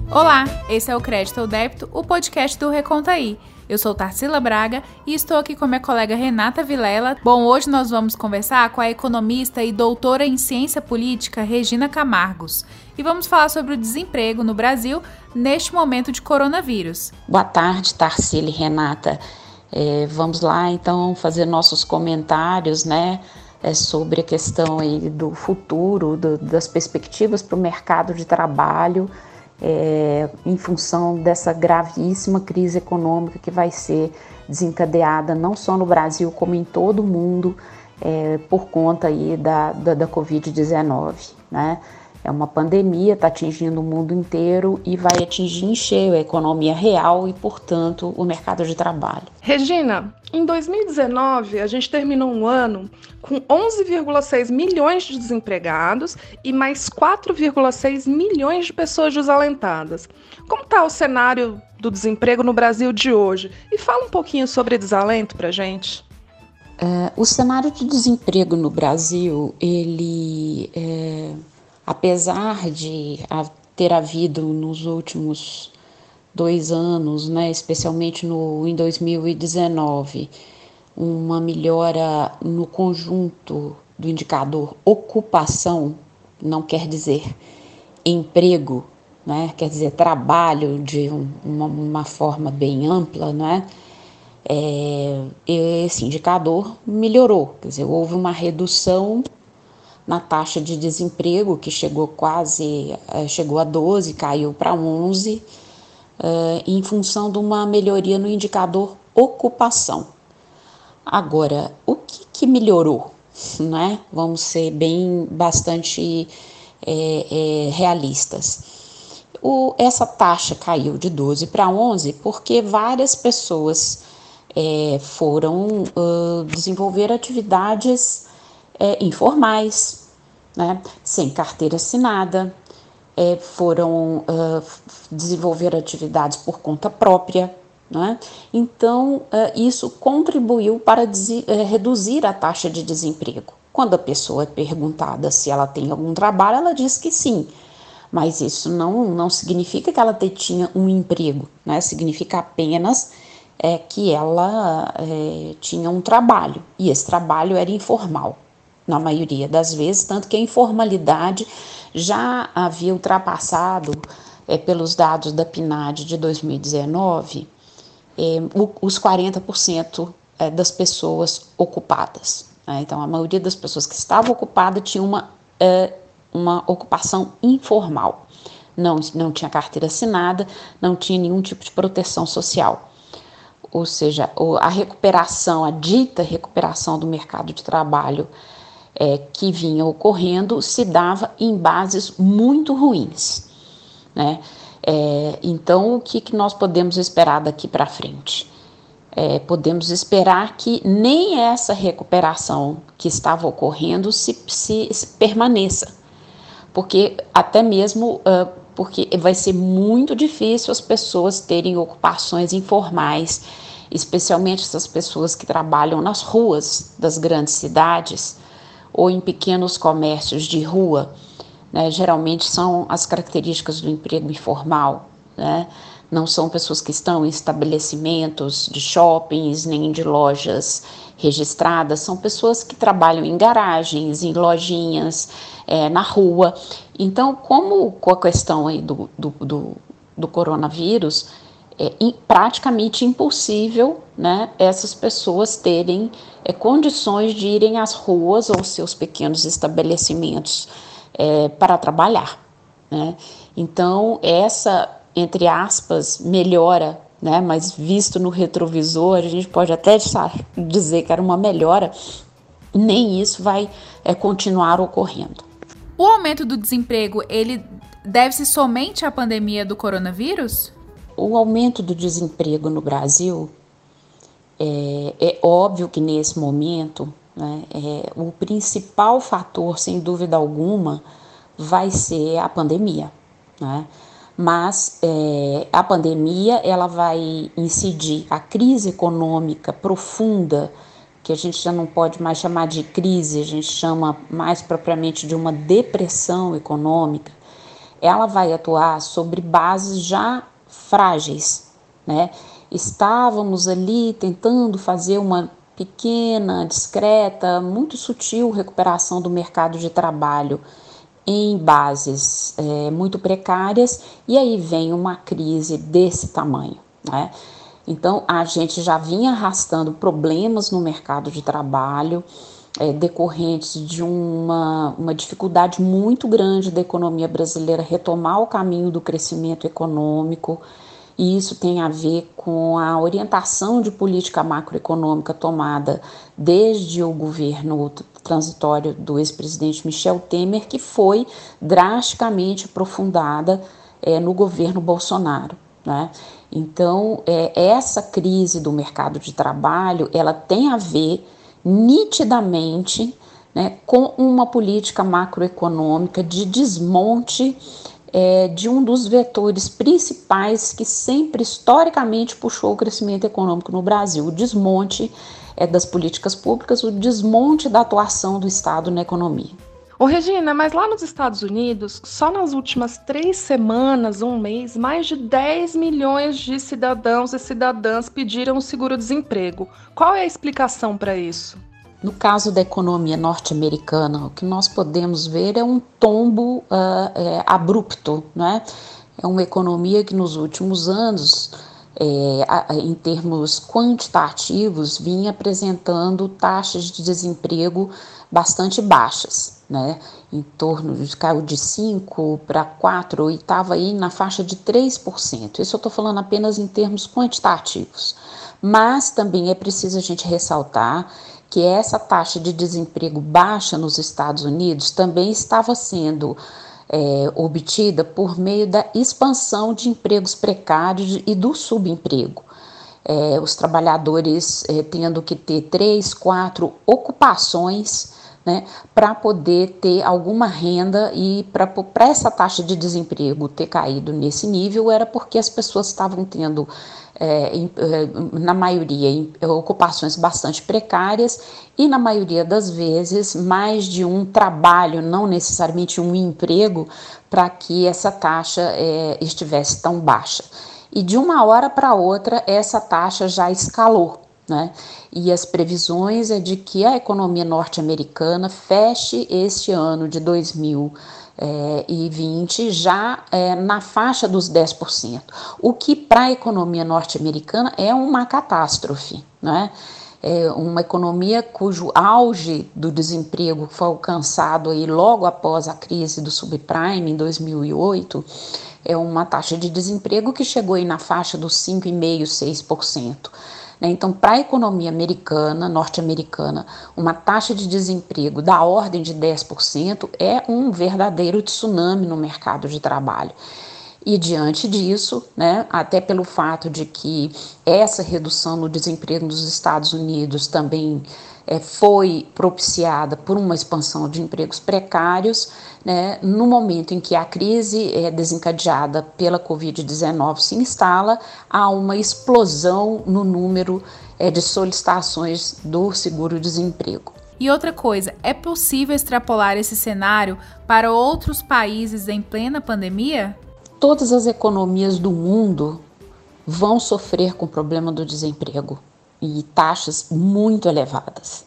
Olá, esse é o Crédito ou Débito, o podcast do Reconta Aí. Eu sou Tarsila Braga e estou aqui com minha colega Renata Vilela. Bom, hoje nós vamos conversar com a economista e doutora em ciência política Regina Camargos. E vamos falar sobre o desemprego no Brasil neste momento de coronavírus. Boa tarde, Tarsila e Renata. Vamos lá, então, fazer nossos comentários, sobre a questão aí do futuro, das perspectivas para o mercado de trabalho, em função dessa gravíssima crise econômica que vai ser desencadeada não só no Brasil, como em todo o mundo, por conta aí da Covid-19, né? É uma pandemia, está atingindo o mundo inteiro e vai atingir em cheio a economia real e, portanto, o mercado de trabalho. Regina, em 2019, a gente terminou um ano com 11,6 milhões de desempregados e mais 4,6 milhões de pessoas desalentadas. Como está o cenário do desemprego no Brasil de hoje? E fala um pouquinho sobre desalento para a gente. O cenário de desemprego no Brasil, apesar de ter havido nos últimos 2 anos, especialmente em 2019, uma melhora no conjunto do indicador ocupação, não quer dizer emprego, quer dizer trabalho de uma forma bem ampla, esse indicador melhorou, quer dizer, houve uma redução na taxa de desemprego, que chegou a 12, caiu para 11, em função de uma melhoria no indicador ocupação. Agora, o que melhorou? Vamos ser bastante realistas. Essa taxa caiu de 12 para 11 porque várias pessoas foram desenvolver atividades informais, sem carteira assinada, foram desenvolver atividades por conta própria, Então, isso contribuiu para reduzir a taxa de desemprego. Quando a pessoa é perguntada se ela tem algum trabalho, ela diz que sim, mas isso não significa que ela tinha um emprego, significa apenas que ela tinha um trabalho, e esse trabalho era informal, na maioria das vezes, tanto que a informalidade já havia ultrapassado, pelos dados da PNAD de 2019, os 40% das pessoas ocupadas. Então, a maioria das pessoas que estavam ocupadas tinha uma ocupação informal, não tinha carteira assinada, não tinha nenhum tipo de proteção social. Ou seja, a dita recuperação do mercado de trabalho que vinha ocorrendo se dava em bases muito ruins, Então, o que nós podemos esperar daqui para frente? Podemos esperar que nem essa recuperação que estava ocorrendo se permaneça, porque até mesmo porque vai ser muito difícil as pessoas terem ocupações informais, especialmente essas pessoas que trabalham nas ruas das grandes cidades ou em pequenos comércios de rua, geralmente são as características do emprego informal, Não são pessoas que estão em estabelecimentos de shoppings, nem de lojas registradas, são pessoas que trabalham em garagens, em lojinhas, na rua. Então, como com a questão aí do coronavírus, é praticamente impossível, essas pessoas terem condições de irem às ruas ou seus pequenos estabelecimentos para trabalhar, Então, essa, entre aspas, melhora, mas visto no retrovisor, a gente pode até dizer que era uma melhora, nem isso vai continuar ocorrendo. O aumento do desemprego, ele deve-se somente à pandemia do coronavírus? O aumento do desemprego no Brasil, é óbvio que nesse momento, o principal fator, sem dúvida alguma, vai ser a pandemia, Mas a pandemia ela vai incidir, a crise econômica profunda, que a gente já não pode mais chamar de crise, a gente chama mais propriamente de uma depressão econômica, ela vai atuar sobre bases já frágeis, né? Estávamos ali tentando fazer uma pequena, discreta, muito sutil recuperação do mercado de trabalho em bases muito precárias, e aí vem uma crise desse tamanho, né? Então, a gente já vinha arrastando problemas no mercado de trabalho, decorrentes de uma dificuldade muito grande da economia brasileira retomar o caminho do crescimento econômico, e isso tem a ver com a orientação de política macroeconômica tomada desde o governo transitório do ex-presidente Michel Temer, que foi drasticamente aprofundada no governo Bolsonaro, né? Então, essa crise do mercado de trabalho, ela tem a ver nitidamente, né, com uma política macroeconômica de desmonte de um dos vetores principais que sempre historicamente puxou o crescimento econômico no Brasil, o desmonte das políticas públicas, o desmonte da atuação do Estado na economia. Ô Regina, mas lá nos Estados Unidos, só nas últimas 3 semanas, um mês, mais de 10 milhões de cidadãos e cidadãs pediram o seguro-desemprego. Qual é a explicação para isso? No caso da economia norte-americana, o que nós podemos ver é um tombo abrupto, né? É uma economia que nos últimos anos, em termos quantitativos, vinha apresentando taxas de desemprego bastante baixas, né? Em torno caiu de 5 para 4 e estava aí na faixa de 3%. Isso eu estou falando apenas em termos quantitativos. Mas também é preciso a gente ressaltar que essa taxa de desemprego baixa nos Estados Unidos também estava sendo obtida por meio da expansão de empregos precários e do subemprego. Os trabalhadores tendo que ter 3, 4 ocupações, né, para poder ter alguma renda, e para essa taxa de desemprego ter caído nesse nível era porque as pessoas estavam tendo, na maioria, ocupações bastante precárias e, na maioria das vezes, mais de um trabalho, não necessariamente um emprego, para que essa taxa estivesse tão baixa. E de uma hora para outra, essa taxa já escalou, né? E as previsões é de que a economia norte-americana feche este ano de 2020 já na faixa dos 10%, o que para a economia norte-americana é uma catástrofe, né? Uma economia cujo auge do desemprego foi alcançado aí logo após a crise do subprime em 2008, é uma taxa de desemprego que chegou aí na faixa dos 5,5%, 6%. Então, para a economia americana, norte-americana, uma taxa de desemprego da ordem de 10% é um verdadeiro tsunami no mercado de trabalho. E diante disso, né, até pelo fato de que essa redução no desemprego nos Estados Unidos também foi propiciada por uma expansão de empregos precários, né, no momento em que a crise desencadeada pela Covid-19 se instala, há uma explosão no número de solicitações do seguro-desemprego. E outra coisa, é possível extrapolar esse cenário para outros países em plena pandemia? Todas as economias do mundo vão sofrer com o problema do desemprego e taxas muito elevadas.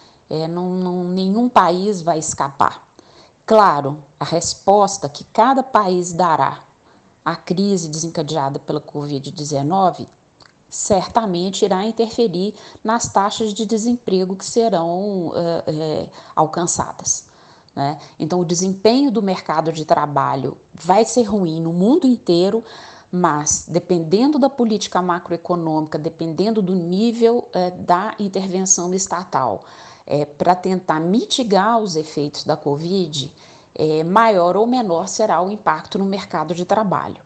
Nenhum país vai escapar. Claro, a resposta que cada país dará à crise desencadeada pela Covid-19 certamente irá interferir nas taxas de desemprego que serão alcançadas, né? Então, o desempenho do mercado de trabalho vai ser ruim no mundo inteiro, mas dependendo da política macroeconômica, dependendo do nível da intervenção estatal, para tentar mitigar os efeitos da Covid, maior ou menor será o impacto no mercado de trabalho.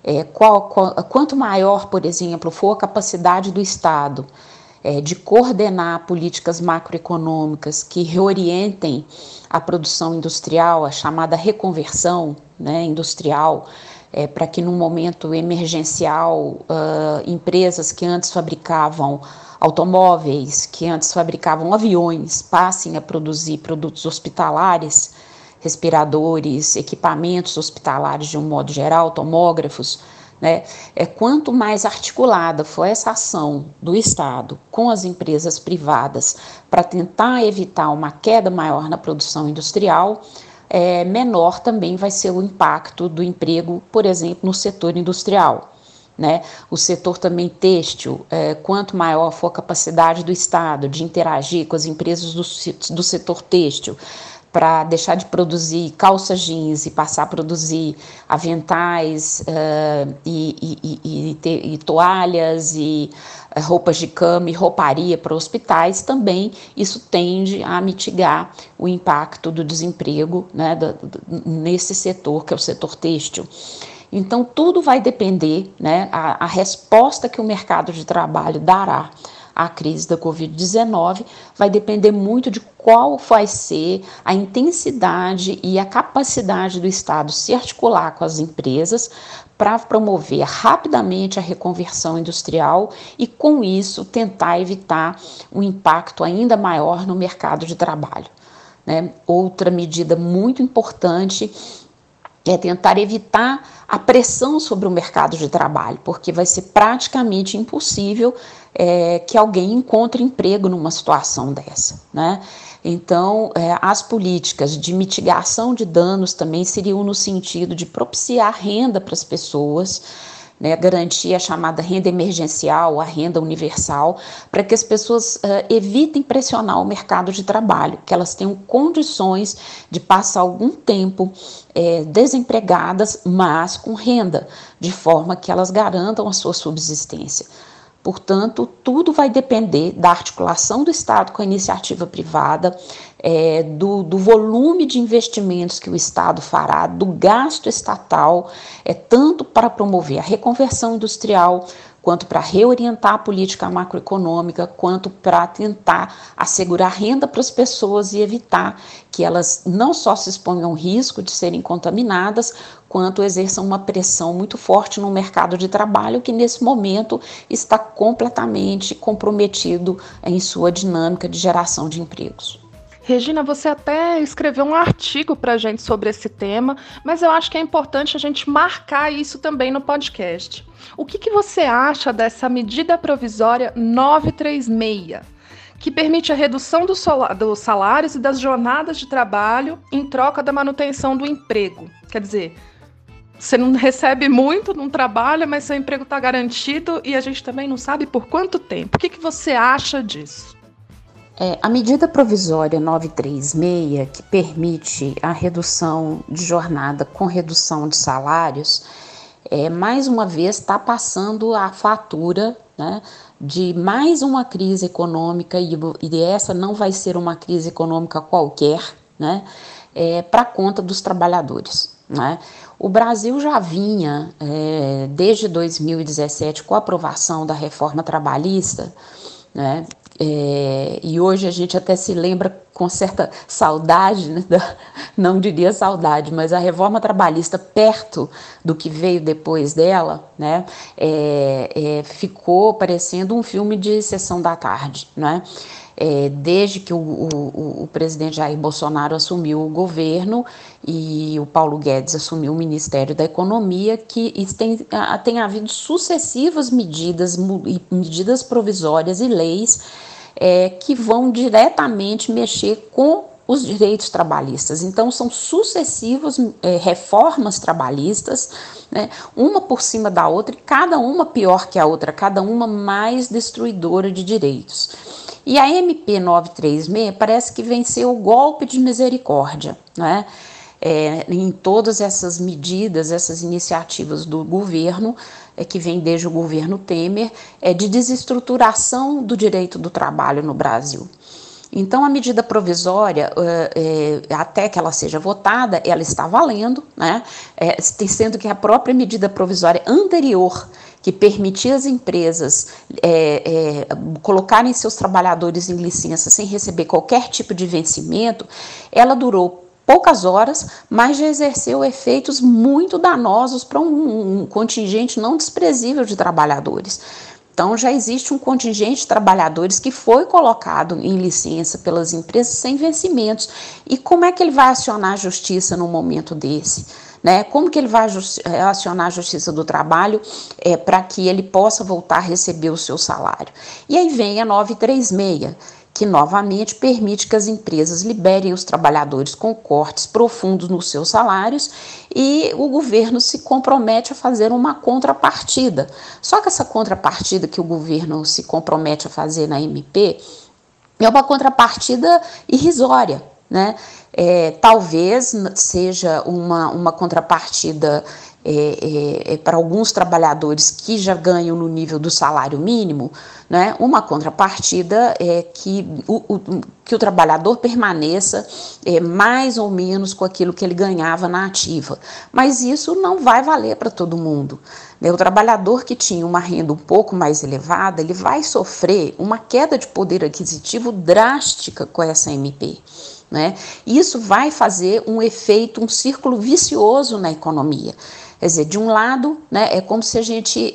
Quanto maior, por exemplo, for a capacidade do Estado de coordenar políticas macroeconômicas que reorientem a produção industrial, a chamada reconversão, né, industrial, para que num momento emergencial empresas que antes fabricavam automóveis, que antes fabricavam aviões, passem a produzir produtos hospitalares, respiradores, equipamentos hospitalares de um modo geral, tomógrafos, né? Quanto mais articulada for essa ação do Estado com as empresas privadas para tentar evitar uma queda maior na produção industrial, menor também vai ser o impacto do emprego, por exemplo, no setor industrial. Né? O setor também têxtil, quanto maior for a capacidade do Estado de interagir com as empresas do setor têxtil, para deixar de produzir calça jeans e passar a produzir aventais e toalhas e roupas de cama e rouparia para hospitais, também isso tende a mitigar o impacto do desemprego, né, nesse setor, que é o setor têxtil. Então, tudo vai depender, né, a resposta que o mercado de trabalho dará à crise da Covid-19 vai depender muito de qual vai ser a intensidade e a capacidade do Estado se articular com as empresas para promover rapidamente a reconversão industrial e, com isso, tentar evitar um impacto ainda maior no mercado de trabalho. Né? Outra medida muito importante é tentar evitar a pressão sobre o mercado de trabalho, porque vai ser praticamente impossível que alguém encontre emprego numa situação dessa, né? Então, as políticas de mitigação de danos também seriam no sentido de propiciar renda para as pessoas, né, garantir a chamada renda emergencial, a renda universal, para que as pessoas evitem pressionar o mercado de trabalho, que elas tenham condições de passar algum tempo desempregadas, mas com renda, de forma que elas garantam a sua subsistência. Portanto, tudo vai depender da articulação do Estado com a iniciativa privada, do volume de investimentos que o Estado fará, do gasto estatal, tanto para promover a reconversão industrial, quanto para reorientar a política macroeconômica, quanto para tentar assegurar renda para as pessoas e evitar que elas não só se exponham ao risco de serem contaminadas, quanto exerçam uma pressão muito forte no mercado de trabalho, que nesse momento está completamente comprometido em sua dinâmica de geração de empregos. Regina, você até escreveu um artigo para a gente sobre esse tema, mas eu acho que é importante a gente marcar isso também no podcast. O que você acha dessa medida provisória 936, que permite a redução dos salários e das jornadas de trabalho em troca da manutenção do emprego? Quer dizer, você não recebe muito, não trabalha, mas seu emprego está garantido e a gente também não sabe por quanto tempo. O que você acha disso? A medida provisória 936, que permite a redução de jornada com redução de salários, mais uma vez está passando a fatura, né, de mais uma crise econômica, e essa não vai ser uma crise econômica qualquer, né, para conta dos trabalhadores. Né? O Brasil já vinha, desde 2017, com a aprovação da reforma trabalhista, né? E hoje a gente até se lembra com certa saudade, né? Não diria saudade, mas a reforma trabalhista, perto do que veio depois dela, né? Ficou parecendo um filme de sessão da tarde, né? Desde que o presidente Jair Bolsonaro assumiu o governo e o Paulo Guedes assumiu o Ministério da Economia, que tem havido sucessivas medidas provisórias e leis que vão diretamente mexer com os direitos trabalhistas. Então, são sucessivas reformas trabalhistas, né, uma por cima da outra, e cada uma pior que a outra, cada uma mais destruidora de direitos. E a MP 936 parece que venceu o golpe de misericórdia, né? Em todas essas medidas, essas iniciativas do governo, que vem desde o governo Temer, de desestruturação do direito do trabalho no Brasil. Então, a medida provisória, até que ela seja votada, ela está valendo, né? Sendo que a própria medida provisória anterior, que permitia as empresas colocarem seus trabalhadores em licença sem receber qualquer tipo de vencimento, ela durou poucas horas, mas já exerceu efeitos muito danosos para um contingente não desprezível de trabalhadores. Então, já existe um contingente de trabalhadores que foi colocado em licença pelas empresas sem vencimentos. E como é que ele vai acionar a justiça num momento desse? Né? Como que ele vai acionar a Justiça do Trabalho para que ele possa voltar a receber o seu salário? E aí vem a 936, que novamente permite que as empresas liberem os trabalhadores com cortes profundos nos seus salários e o governo se compromete a fazer uma contrapartida. Só que essa contrapartida que o governo se compromete a fazer na MP é uma contrapartida irrisória, né? Talvez seja uma contrapartida para alguns trabalhadores que já ganham no nível do salário mínimo, né? Uma contrapartida que o trabalhador permaneça mais ou menos com aquilo que ele ganhava na ativa. Mas isso não vai valer para todo mundo. O trabalhador que tinha uma renda um pouco mais elevada, ele vai sofrer uma queda de poder aquisitivo drástica com essa MP. Né? Isso vai fazer um efeito, um círculo vicioso na economia. Quer dizer, de um lado, né, é como se a gente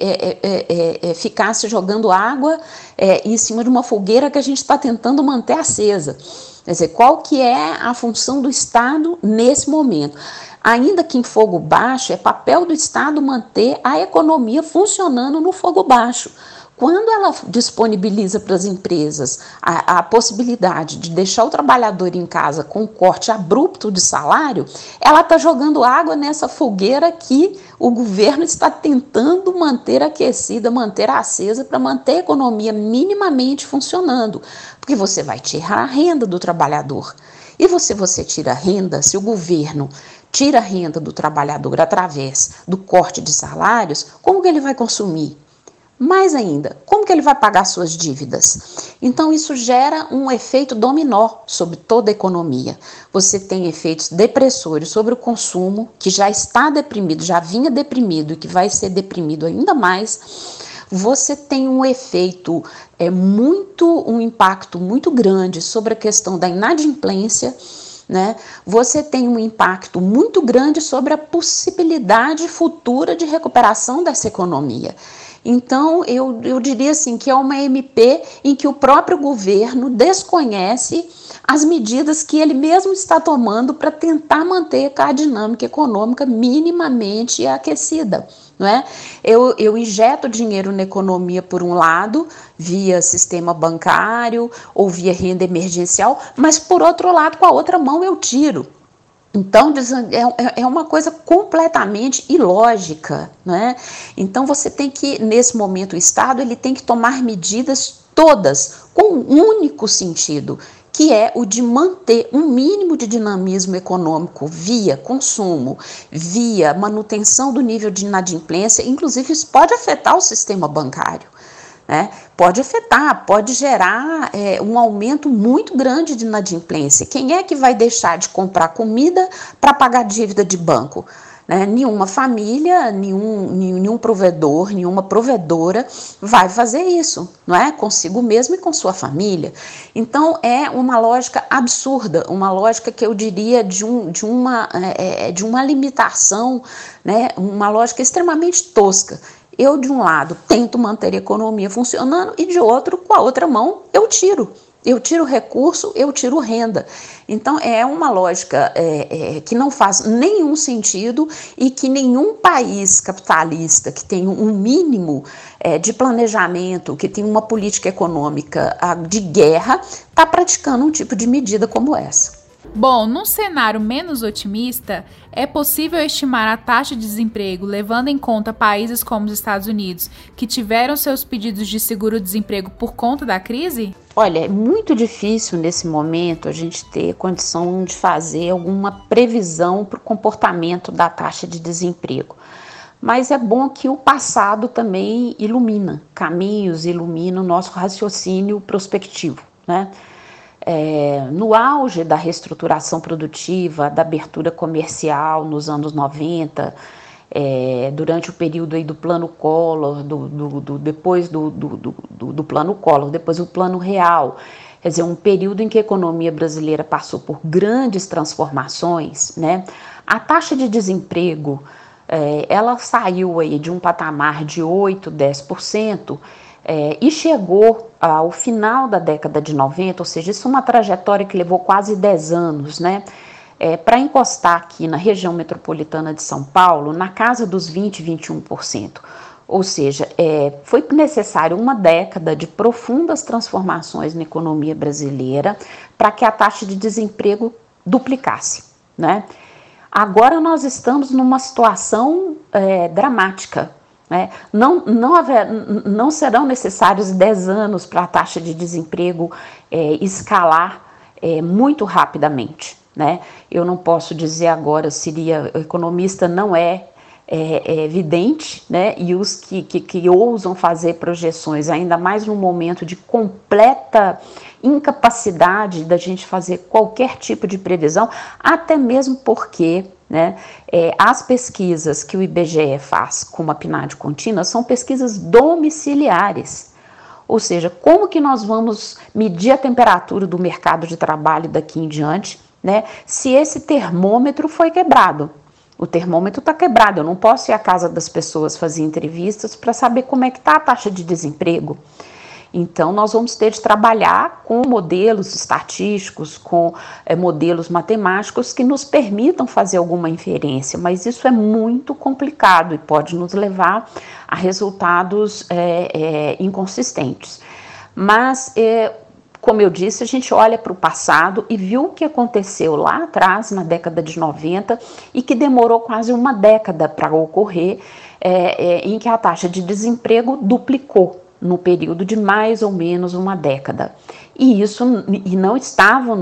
ficasse jogando água em cima de uma fogueira que a gente está tentando manter acesa. Quer dizer, qual que é a função do Estado nesse momento? Ainda que em fogo baixo, é papel do Estado manter a economia funcionando no fogo baixo. Quando ela disponibiliza para as empresas a possibilidade de deixar o trabalhador em casa com um corte abrupto de salário, ela está jogando água nessa fogueira que o governo está tentando manter aquecida, manter acesa, para manter a economia minimamente funcionando. Porque você vai tirar a renda do trabalhador. E você tira a renda, se o governo tira a renda do trabalhador através do corte de salários, como que ele vai consumir? Mais ainda, como que ele vai pagar suas dívidas? Então, isso gera um efeito dominó sobre toda a economia. Você tem efeitos depressores sobre o consumo, que já está deprimido, já vinha deprimido e que vai ser deprimido ainda mais. Você tem um efeito, um impacto muito grande sobre a questão da inadimplência, né? Você tem um impacto muito grande sobre a possibilidade futura de recuperação dessa economia. Então, eu diria assim que é uma MP em que o próprio governo desconhece as medidas que ele mesmo está tomando para tentar manter a dinâmica econômica minimamente aquecida. Não é? Eu injeto dinheiro na economia por um lado, via sistema bancário ou via renda emergencial, mas por outro lado, com a outra mão eu tiro. Então, é uma coisa completamente ilógica, né? Então, você tem que, nesse momento, o Estado ele tem que tomar medidas todas com um único sentido, que é o de manter um mínimo de dinamismo econômico via consumo, via manutenção do nível de inadimplência. Inclusive, isso pode afetar o sistema bancário. Né? Pode afetar, pode gerar um aumento muito grande de inadimplência. Quem é que vai deixar de comprar comida para pagar dívida de banco? Né? Nenhuma família, nenhum provedor, nenhuma provedora vai fazer isso, não é? Consigo mesmo e com sua família. Então, é uma lógica absurda, uma lógica que eu diria de uma limitação, né? Uma lógica extremamente tosca. Eu, de um lado, tento manter a economia funcionando e, de outro, com a outra mão, eu tiro. Eu tiro recurso, eu tiro renda. Então, é uma lógica que não faz nenhum sentido e que nenhum país capitalista que tem um mínimo de planejamento, que tem uma política econômica de guerra, está praticando um tipo de medida como essa. Bom, num cenário menos otimista, é possível estimar a taxa de desemprego levando em conta países como os Estados Unidos, que tiveram seus pedidos de seguro-desemprego por conta da crise? Olha, é muito difícil nesse momento a gente ter condição de fazer alguma previsão para o comportamento da taxa de desemprego. Mas é bom que o passado também ilumina caminhos, ilumina o nosso raciocínio prospectivo, né? No auge da reestruturação produtiva, da abertura comercial nos anos 90, durante o período aí do Plano Collor, depois do Plano Collor, depois do Plano Real, quer dizer, um período em que a economia brasileira passou por grandes transformações, né? A taxa de desemprego, ela saiu aí de um patamar de 8%, 10%, e chegou ao final da década de 90, ou seja, isso é uma trajetória que levou quase 10 anos, né? Para encostar aqui na região metropolitana de São Paulo, na casa dos 20, 21%. Ou seja, foi necessário uma década de profundas transformações na economia brasileira para que a taxa de desemprego duplicasse, né? Agora nós estamos numa situação dramática, né? Não serão necessários 10 anos para a taxa de desemprego escalar muito rapidamente, né? Eu não posso dizer agora, o economista não é evidente, né? E os que ousam fazer projeções, ainda mais num momento de completa incapacidade da gente fazer qualquer tipo de previsão, até mesmo porque, né, as pesquisas que o IBGE faz com a PNAD contínua são pesquisas domiciliares. Ou seja, como que nós vamos medir a temperatura do mercado de trabalho daqui em diante, né, se esse termômetro foi quebrado? O termômetro está quebrado, eu não posso ir à casa das pessoas fazer entrevistas para saber como é que está a taxa de desemprego. Então, nós vamos ter de trabalhar com modelos estatísticos, com modelos matemáticos que nos permitam fazer alguma inferência, mas isso é muito complicado e pode nos levar a resultados inconsistentes. Mas, como eu disse, a gente olha para o passado e viu o que aconteceu lá atrás, na década de 90, e que demorou quase uma década para ocorrer, em que a taxa de desemprego duplicou no período de mais ou menos uma década. E isso não estava,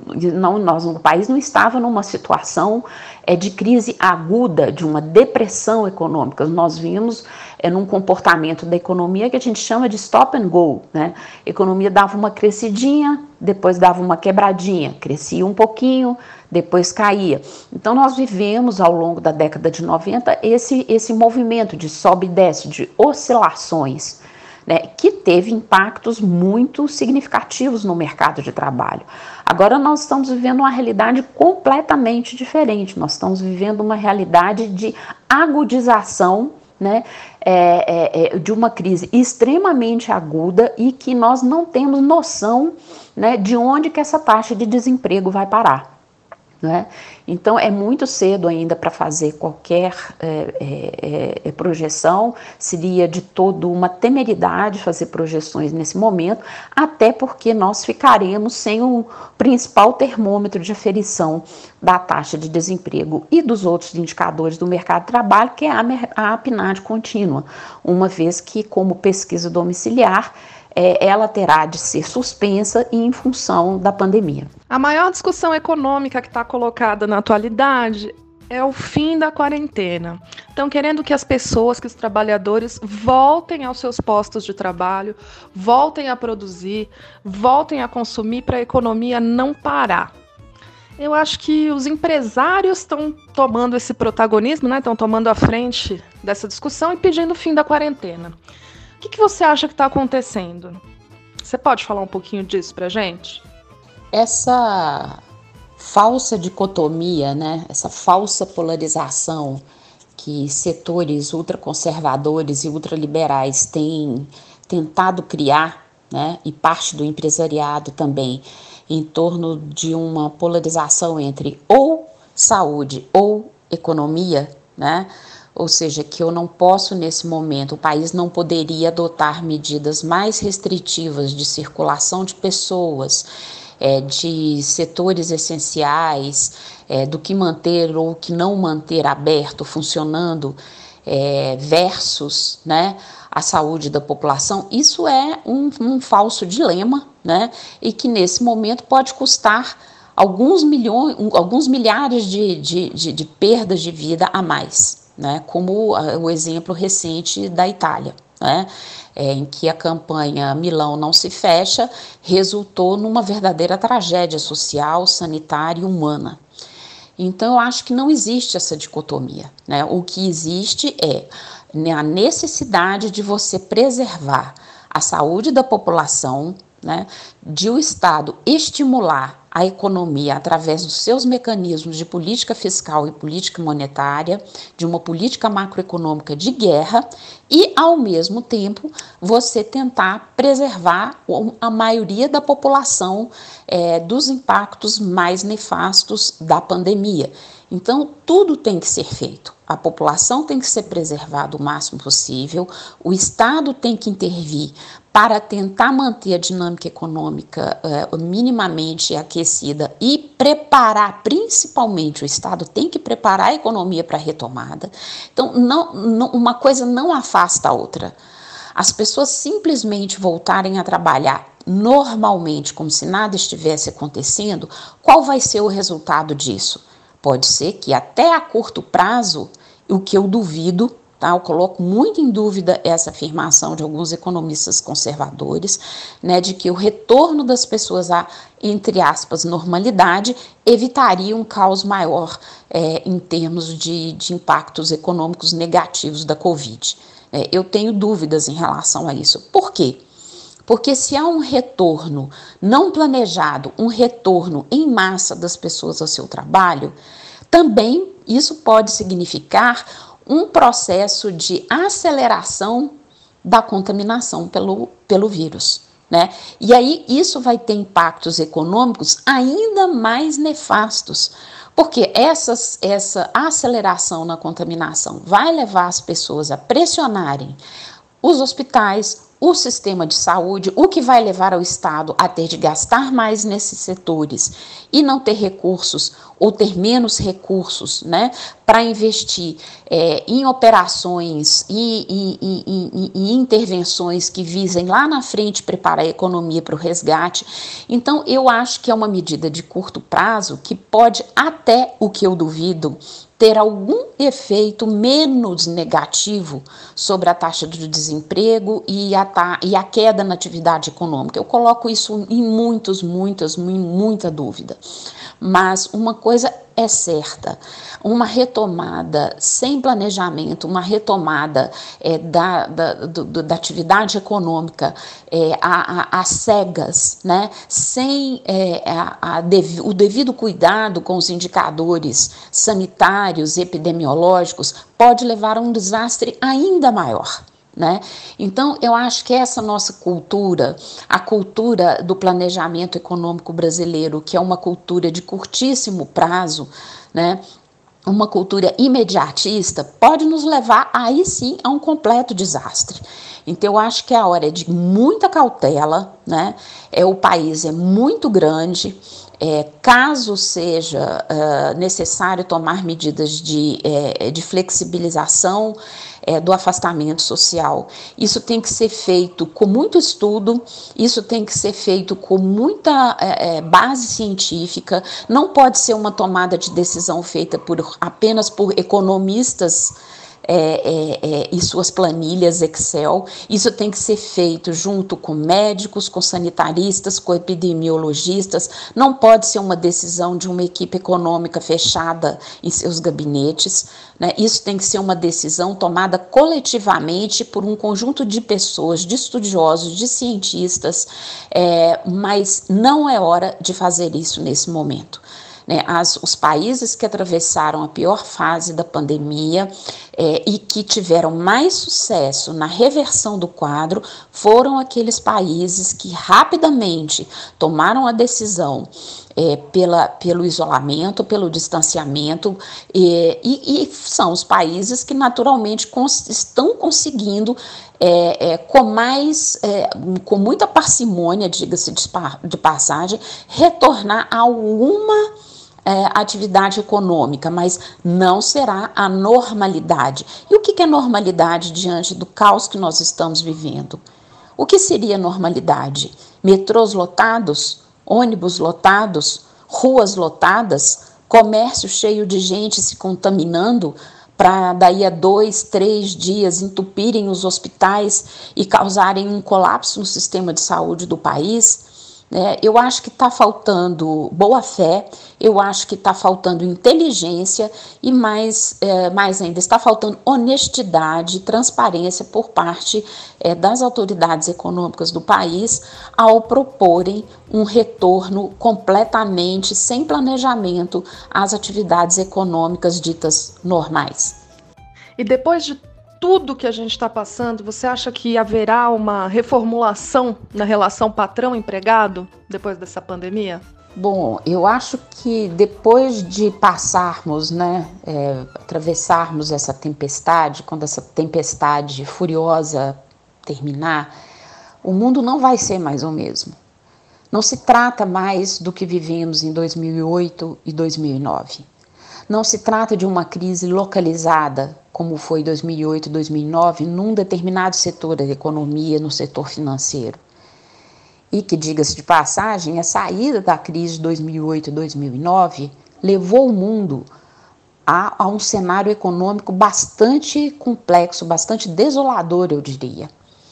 o país não estava numa situação de crise aguda, de uma depressão econômica. Nós vimos num comportamento da economia que a gente chama de stop and go, né? A economia dava uma crescidinha, depois dava uma quebradinha, crescia um pouquinho, depois caía. Então nós vivemos ao longo da década de 90 esse movimento de sobe e desce, de oscilações, né, que teve impactos muito significativos no mercado de trabalho. Agora nós estamos vivendo uma realidade completamente diferente, nós estamos vivendo uma realidade de agudização, né, de uma crise extremamente aguda e que nós não temos noção, né, de onde que essa taxa de desemprego vai parar. Né? Então é muito cedo ainda para fazer qualquer projeção, seria de todo uma temeridade fazer projeções nesse momento, até porque nós ficaremos sem o principal termômetro de aferição da taxa de desemprego e dos outros indicadores do mercado de trabalho, que é a PNAD contínua, uma vez que, como pesquisa domiciliar, ela terá de ser suspensa em função da pandemia. A maior discussão econômica que está colocada na atualidade é o fim da quarentena. Estão querendo que as pessoas, que os trabalhadores voltem aos seus postos de trabalho, voltem a produzir, voltem a consumir para a economia não parar. Eu acho que os empresários estão tomando esse protagonismo, né? Estão tomando a frente dessa discussão e pedindo o fim da quarentena. O que você acha que está acontecendo? Você pode falar um pouquinho disso para a gente? Essa falsa dicotomia, né? Essa falsa polarização que setores ultraconservadores e ultraliberais têm tentado criar, né? E parte do empresariado também, em torno de uma polarização entre ou saúde ou economia, né? Ou seja, que eu não posso nesse momento, o país não poderia adotar medidas mais restritivas de circulação de pessoas, de setores essenciais, do que manter ou que não manter aberto, funcionando, versus, né, a saúde da população. Isso é um falso dilema, né, e que nesse momento pode custar alguns milhares de perdas de vida a mais. Né, como o exemplo recente da Itália, né, em que a campanha Milão não se fecha resultou numa verdadeira tragédia social, sanitária e humana. Então eu acho que não existe essa dicotomia, né? O que existe é a necessidade de você preservar a saúde da população, né, de o Estado estimular a economia através dos seus mecanismos de política fiscal e política monetária, de uma política macroeconômica de guerra, e e, ao mesmo tempo, você tentar preservar a maioria da população dos impactos mais nefastos da pandemia. Então, tudo tem que ser feito. A população tem que ser preservada o máximo possível, o Estado tem que intervir para tentar manter a dinâmica econômica minimamente aquecida e preparar, principalmente o Estado tem que preparar a economia para a retomada. Então, uma coisa não afasta a outra. As pessoas simplesmente voltarem a trabalhar normalmente, como se nada estivesse acontecendo, qual vai ser o resultado disso? Pode ser que até a curto prazo, o que eu duvido, tá? Eu coloco muito em dúvida essa afirmação de alguns economistas conservadores, né, de que o retorno das pessoas à, entre aspas, normalidade evitaria um caos maior em termos de impactos econômicos negativos da Covid. Eu tenho dúvidas em relação a isso. Por quê? Porque se há um retorno não planejado, um retorno em massa das pessoas ao seu trabalho, também isso pode significar um processo de aceleração da contaminação pelo vírus, né? E aí isso vai ter impactos econômicos ainda mais nefastos, porque essa aceleração na contaminação vai levar as pessoas a pressionarem os hospitais, o sistema de saúde, o que vai levar ao Estado a ter de gastar mais nesses setores e não ter recursos ou ter menos recursos, né, para investir em operações e intervenções que visem lá na frente preparar a economia para o resgate. Então, eu acho que é uma medida de curto prazo que pode até, o que eu duvido, ter algum efeito menos negativo sobre a taxa de desemprego e a queda na atividade econômica. Eu coloco isso em muita dúvida. Mas uma coisa é certa, uma retomada sem planejamento, uma retomada da atividade econômica às cegas, né, sem o devido cuidado com os indicadores sanitários, epidemiológicos, pode levar a um desastre ainda maior. Né? Então, eu acho que essa nossa cultura, a cultura do planejamento econômico brasileiro, que é uma cultura de curtíssimo prazo, né? Uma cultura imediatista, pode nos levar aí sim a um completo desastre. Então, eu acho que a hora é de muita cautela, né? O país é muito grande. Caso seja necessário tomar medidas de flexibilização do afastamento social, isso tem que ser feito com muito estudo, isso tem que ser feito com muita base científica, não pode ser uma tomada de decisão feita apenas por economistas e suas planilhas Excel. Isso tem que ser feito junto com médicos, com sanitaristas, com epidemiologistas. Não pode ser uma decisão de uma equipe econômica fechada em seus gabinetes, né? Isso tem que ser uma decisão tomada coletivamente por um conjunto de pessoas, de estudiosos, de cientistas, mas não é hora de fazer isso nesse momento. Os países que atravessaram a pior fase da pandemia e que tiveram mais sucesso na reversão do quadro foram aqueles países que rapidamente tomaram a decisão pelo isolamento, pelo distanciamento, e são os países que naturalmente estão conseguindo com muita parcimônia, diga-se de passagem, retornar a alguma atividade econômica, mas não será a normalidade. E o que é normalidade diante do caos que nós estamos vivendo? O que seria normalidade? Metrôs lotados, ônibus lotados, ruas lotadas, comércio cheio de gente se contaminando, para daí a 2, 3 dias entupirem os hospitais e causarem um colapso no sistema de saúde do país. Eu acho que está faltando boa fé, eu acho que está faltando inteligência e mais ainda, está faltando honestidade e transparência por parte das autoridades econômicas do país ao proporem um retorno completamente sem planejamento às atividades econômicas ditas normais. E depois de tudo que a gente está passando, você acha que haverá uma reformulação na relação patrão-empregado depois dessa pandemia? Bom, eu acho que depois de passarmos, atravessarmos essa tempestade, quando essa tempestade furiosa terminar, o mundo não vai ser mais o mesmo. Não se trata mais do que vivemos em 2008 e 2009. Não se trata de uma crise localizada, como foi 2008 e 2009, num determinado setor da economia, no setor financeiro. E que, diga-se de passagem, a saída da crise de 2008 e 2009 levou o mundo a um cenário econômico bastante complexo, bastante desolador, eu diria,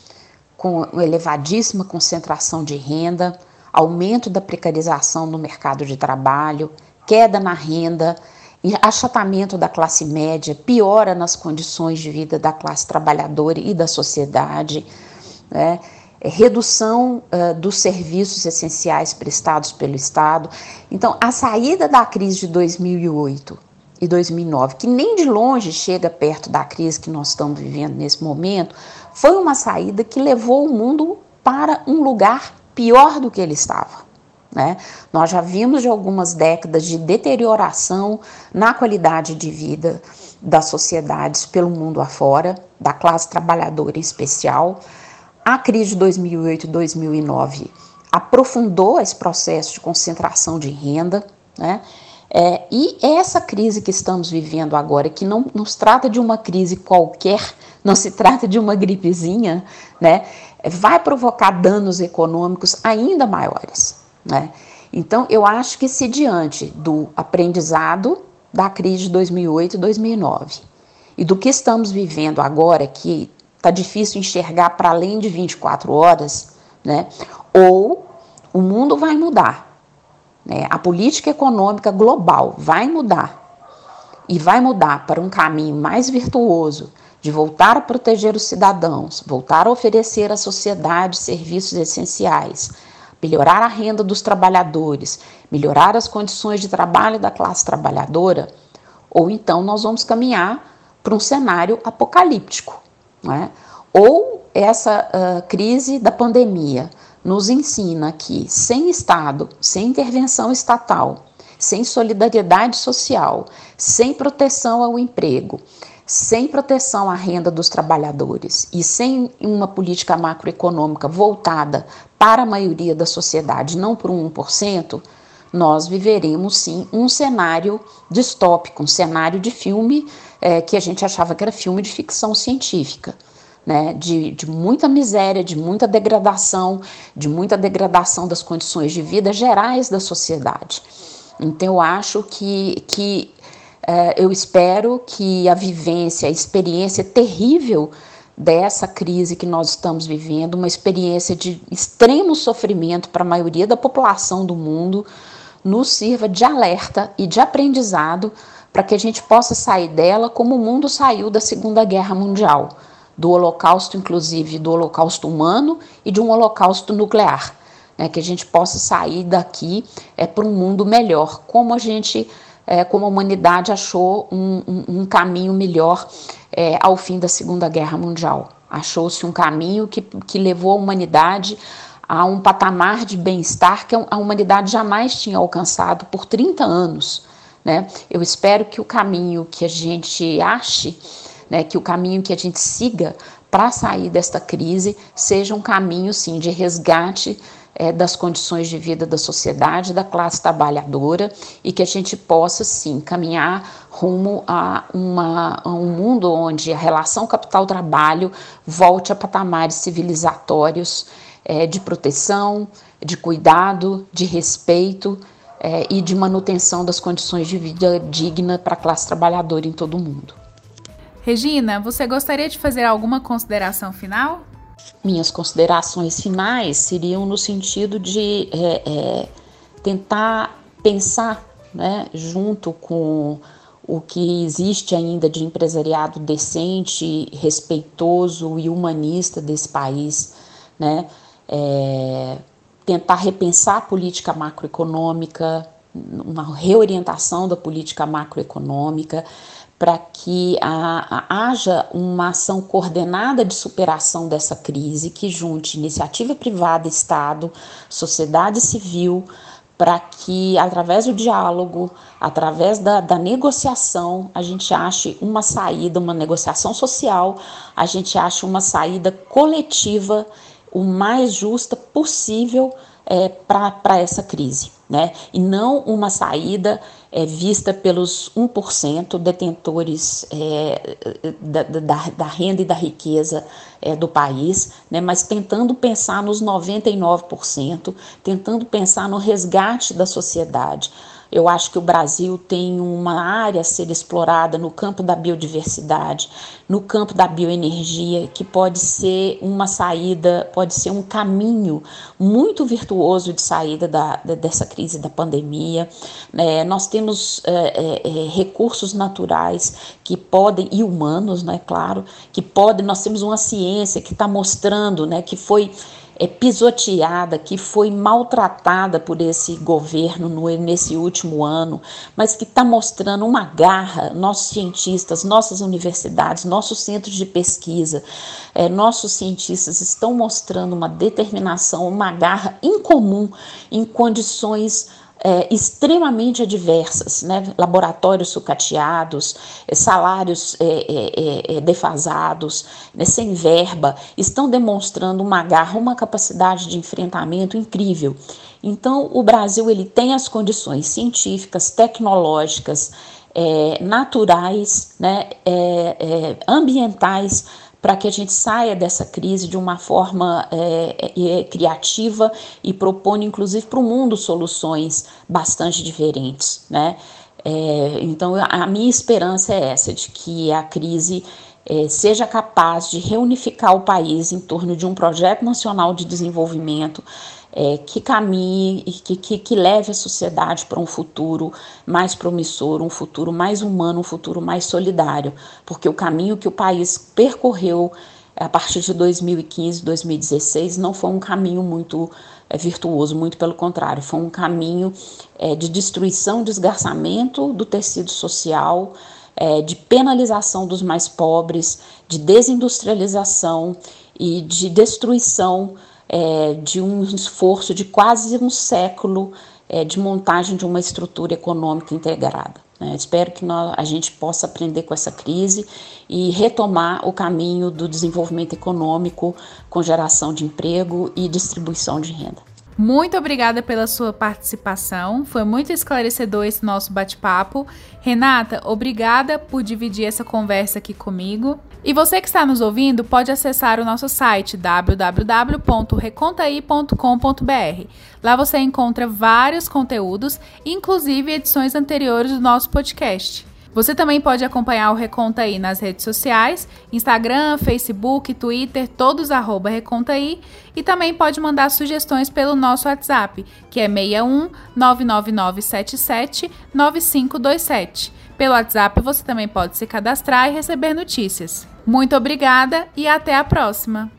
com elevadíssima concentração de renda, aumento da precarização no mercado de trabalho, queda na renda, achatamento da classe média, piora nas condições de vida da classe trabalhadora e da sociedade, né? Redução dos serviços essenciais prestados pelo Estado. Então, a saída da crise de 2008 e 2009, que nem de longe chega perto da crise que nós estamos vivendo nesse momento, foi uma saída que levou o mundo para um lugar pior do que ele estava, né? Nós já vimos de algumas décadas de deterioração na qualidade de vida das sociedades pelo mundo afora, da classe trabalhadora em especial. A crise de 2008 e 2009 aprofundou esse processo de concentração de renda, né? E essa crise que estamos vivendo agora, que não se trata de uma crise qualquer, não se trata de uma gripezinha, né? Vai provocar danos econômicos ainda maiores, né? Então, eu acho que se diante do aprendizado da crise de 2008 e 2009 e do que estamos vivendo agora, que está difícil enxergar para além de 24 horas, né? Ou o mundo vai mudar, né? A política econômica global vai mudar e vai mudar para um caminho mais virtuoso de voltar a proteger os cidadãos, voltar a oferecer à sociedade serviços essenciais, melhorar a renda dos trabalhadores, melhorar as condições de trabalho da classe trabalhadora, ou então nós vamos caminhar para um cenário apocalíptico, né? Ou essa crise da pandemia nos ensina que sem Estado, sem intervenção estatal, sem solidariedade social, sem proteção ao emprego, sem proteção à renda dos trabalhadores e sem uma política macroeconômica voltada para a maioria da sociedade, não por 1%, nós viveremos sim um cenário distópico, um cenário de filme que a gente achava que era filme de ficção científica, né? De muita miséria, de muita degradação das condições de vida gerais da sociedade. Então eu acho que eu espero que a vivência, a experiência terrível dessa crise que nós estamos vivendo, uma experiência de extremo sofrimento para a maioria da população do mundo, nos sirva de alerta e de aprendizado para que a gente possa sair dela como o mundo saiu da Segunda Guerra Mundial, do holocausto, inclusive do holocausto humano e de um holocausto nuclear, né? Que a gente possa sair daqui para um mundo melhor, como a humanidade achou um caminho melhor ao fim da Segunda Guerra Mundial. Achou-se um caminho que levou a humanidade a um patamar de bem-estar que a humanidade jamais tinha alcançado por 30 anos, né? Eu espero que o caminho que a gente ache, né, que o caminho que a gente siga para sair desta crise seja um caminho, sim, de resgate das condições de vida da sociedade, da classe trabalhadora, e que a gente possa, sim, caminhar rumo a um mundo onde a relação capital-trabalho volte a patamares civilizatórios de proteção, de cuidado, de respeito e de manutenção das condições de vida digna para a classe trabalhadora em todo o mundo. Regina, você gostaria de fazer alguma consideração final? Minhas considerações finais seriam no sentido de tentar pensar, né, junto com o que existe ainda de empresariado decente, respeitoso e humanista desse país, né, tentar repensar a política macroeconômica, uma reorientação da política macroeconômica, para que haja uma ação coordenada de superação dessa crise, que junte iniciativa privada, Estado, sociedade civil, para que, através do diálogo, através da negociação, a gente ache uma saída, uma negociação social, a gente ache uma saída coletiva o mais justa possível para essa crise, né? E não uma saída vista pelos 1% detentores da renda e da riqueza do país, né? Mas tentando pensar nos 99%, tentando pensar no resgate da sociedade. Eu acho que o Brasil tem uma área a ser explorada no campo da biodiversidade, no campo da bioenergia, que pode ser uma saída, pode ser um caminho muito virtuoso de saída dessa crise da pandemia. Nós temos recursos naturais que podem, e humanos, né, claro, que podem, nós temos uma ciência que está mostrando, né, que foi pisoteada, que foi maltratada por esse governo nesse último ano, mas que está mostrando uma garra, nossos cientistas, nossas universidades, nossos centros de pesquisa, nossos cientistas estão mostrando uma determinação, uma garra incomum em condições extremamente adversas, né? Laboratórios sucateados, salários defasados, né? Sem verba, estão demonstrando uma garra, uma capacidade de enfrentamento incrível. Então, o Brasil ele tem as condições científicas, tecnológicas, naturais, né? Ambientais, para que a gente saia dessa crise de uma forma criativa e propondo, inclusive, para o mundo soluções bastante diferentes, né? Então, a minha esperança é essa, de que a crise seja capaz de reunificar o país em torno de um projeto nacional de desenvolvimento que caminhe e que leve a sociedade para um futuro mais promissor, um futuro mais humano, um futuro mais solidário, porque o caminho que o país percorreu a partir de 2015, 2016, não foi um caminho muito virtuoso, muito pelo contrário, foi um caminho de destruição, desgarçamento do tecido social, de penalização dos mais pobres, de desindustrialização e de destruição de um esforço de quase um século de montagem de uma estrutura econômica integrada. Espero que a gente possa aprender com essa crise e retomar o caminho do desenvolvimento econômico com geração de emprego e distribuição de renda. Muito obrigada pela sua participação, foi muito esclarecedor esse nosso bate-papo. Renata, obrigada por dividir essa conversa aqui comigo. E você que está nos ouvindo pode acessar o nosso site www.recontai.com.br. Lá você encontra vários conteúdos, inclusive edições anteriores do nosso podcast. Você também pode acompanhar o Recontai nas redes sociais, Instagram, Facebook, Twitter, todos @Recontai, e também pode mandar sugestões pelo nosso WhatsApp, que é 61 99977 9527. Pelo WhatsApp você também pode se cadastrar e receber notícias. Muito obrigada e até a próxima!